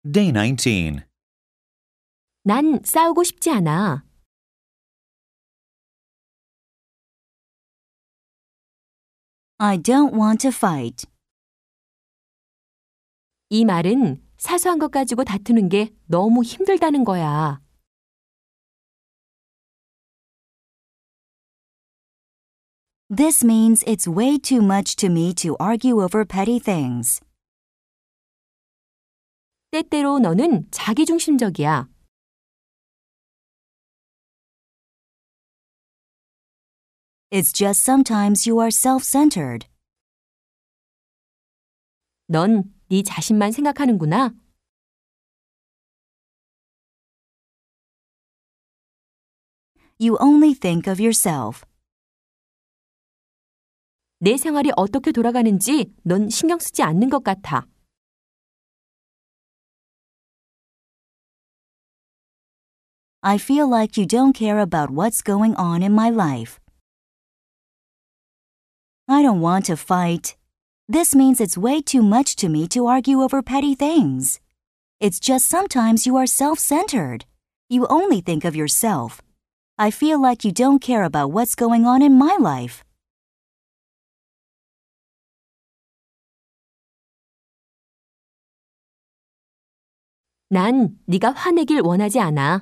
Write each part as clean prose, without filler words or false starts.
Day 19. 난 싸우고 싶지 않아. I don't want to fight. 이 말은 사소한 것 가지고 다투는 게 너무 힘들다는 거야. This means it's way too much to me to argue over petty things. 때때로 너는 자기중심적이야. It's just sometimes you are self-centered. 넌 네 자신만 생각하는구나. You only think of yourself. 내 생활이 어떻게 돌아가는지 넌 신경 쓰지 않는 것 같아. I feel like you don't care about what's going on in my life. I don't want to fight. This means it's way too much to me to argue over petty things. It's just sometimes you are self-centered. You only think of yourself. I feel like you don't care about what's going on in my life. 난 네가 화내길 원하지 않아.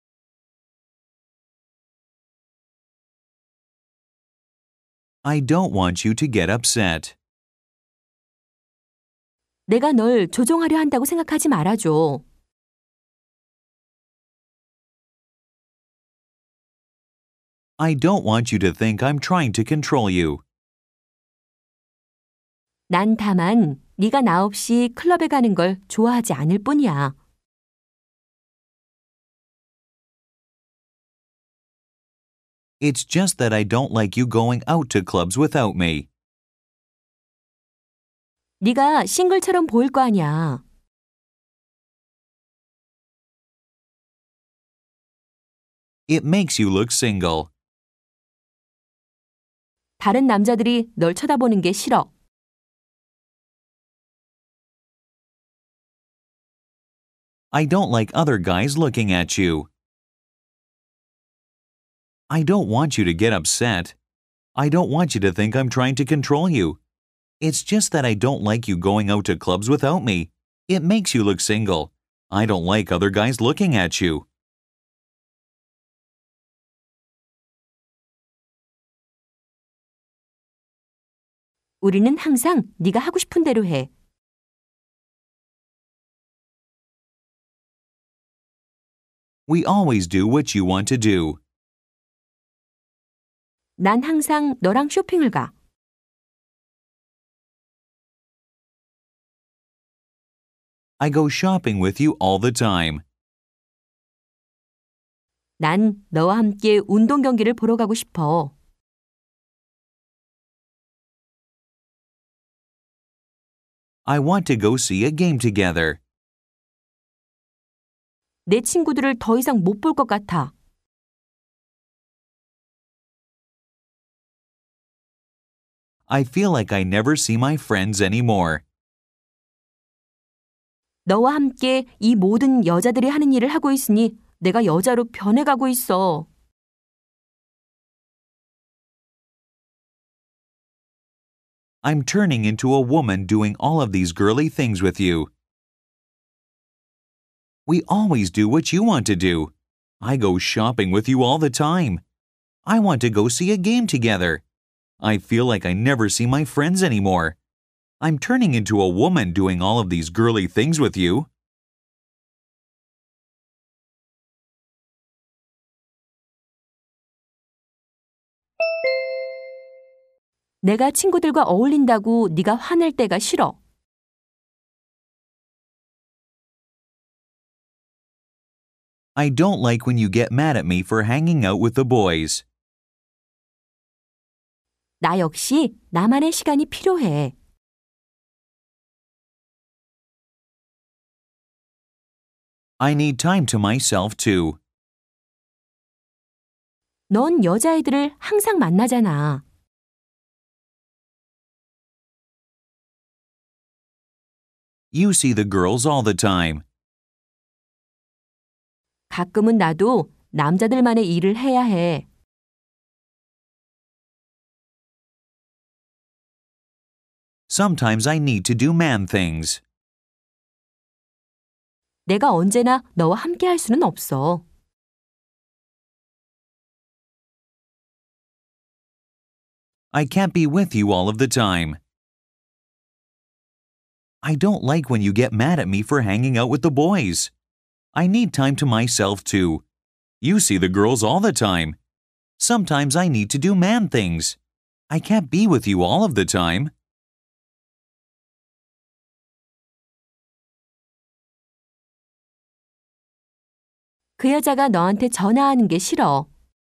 I don't want you to get upset. 내가 널 조종하려 한다고 생각하지 말아줘. I don't want you to think I'm trying to control you. 난 다만 네가 나 없이 클럽에 가는 걸 좋아하지 않을 뿐이야. It's just that I don't like you going out to clubs without me. 네가 싱글처럼 보일 거 아니야. It makes you look single. 다른 남자들이 널 쳐다보는 게 싫어. I don't like other guys looking at you. I don't want you to get upset. I don't want you to think I'm trying to control you. It's just that I don't like you going out to clubs without me. It makes you look single. I don't like other guys looking at you. 우리는 항상 네가 하고 싶은 대로 해. We always do what you want to do. 난 항상 너랑 쇼핑을 가. I go shopping with you all the time. 난 너와 함께 운동 경기를 보러 가고 싶어. I want to go see a game together. 내 친구들을 더 이상 못 볼 것 같아. I feel like I never see my friends anymore. 너와 함께 이 모든 여자들이 하는 일을 하고 있으니 내가 여자로 변해가고 있어. I'm turning into a woman doing all of these girly things with you. We always do what you want to do. I go shopping with you all the time. I want to go see a game together. I feel like I never see my friends anymore. I'm turning into a woman doing all of these girly things with you. 내가 친구들과 어울린다고 네가 화낼 때가 싫어. I don't like when you get mad at me for hanging out with the boys. 나 역시 나만의 시간이 필요해. I need time to myself too. 넌 여자애들을 항상 만나잖아. You see the girls all the time. 가끔은 나도 남자들만의 일을 해야 해. Sometimes I need to do man things. 내가 언제나 너와 함께 할 수는 없어. I can't be with you all of the time. I don't like when you get mad at me for hanging out with the boys. I need time to myself too. You see the girls all the time. Sometimes I need to do man things. I can't be with you all of the time. 그 여자가 너한테 전화하는 게 싫어.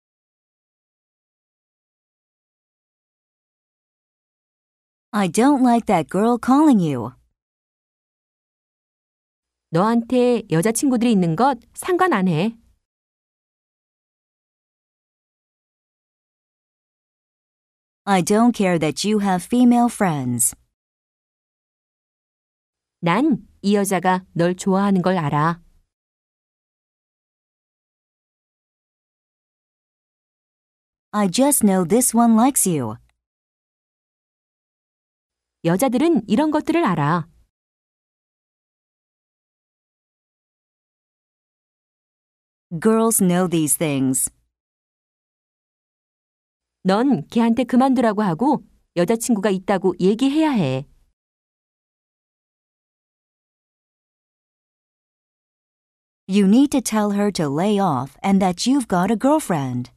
I don't like that girl calling you. 너한테 여자친구들이 있는 것 상관 안 해. I don't care that you have female friends. 난 이 여자가 널 좋아하는 걸 알아. I just know this one likes you. 여자들은 이런 것들을 알아. Girls know these things. 넌 걔한테 그만두라고 하고 여자친구가 있다고 얘기해야 해. You need to tell her to lay off and that you've got a girlfriend.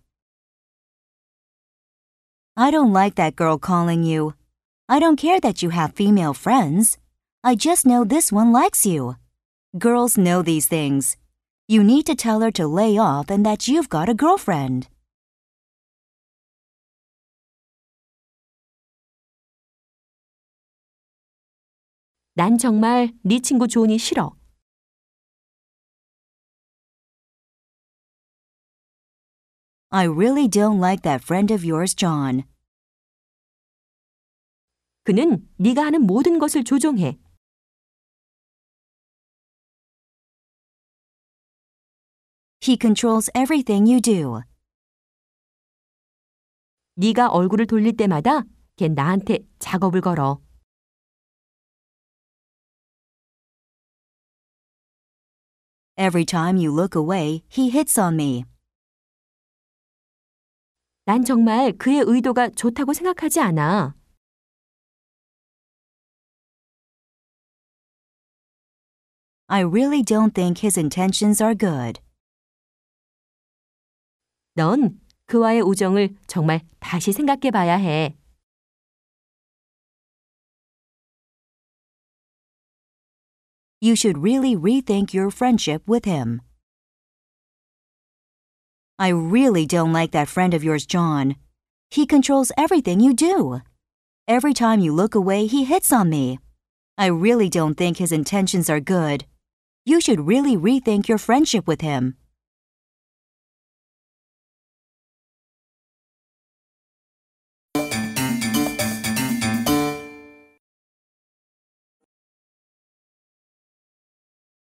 I don't like that girl calling you. I don't care that you have female friends. I just know this one likes you. Girls know these things. You need to tell her to lay off and that you've got a girlfriend. 난 정말 네 친구 존이 싫어. I really don't like that friend of yours, John. 그는 네가 하는 모든 것을 조종해. He controls everything you do. 네가 얼굴을 돌릴 때마다 걔 나한테 작업을 걸어. Every time you look away, he hits on me. 난 정말 그의 의도가 좋다고 생각하지 않아. I really don't think his intentions are good. 넌 그와의 우정을 정말 다시 생각해 봐야 해. You should really rethink your friendship with him. I really don't like that friend of yours, John. He controls everything you do. Every time you look away, he hits on me. I really don't think his intentions are good. You should really rethink your friendship with him.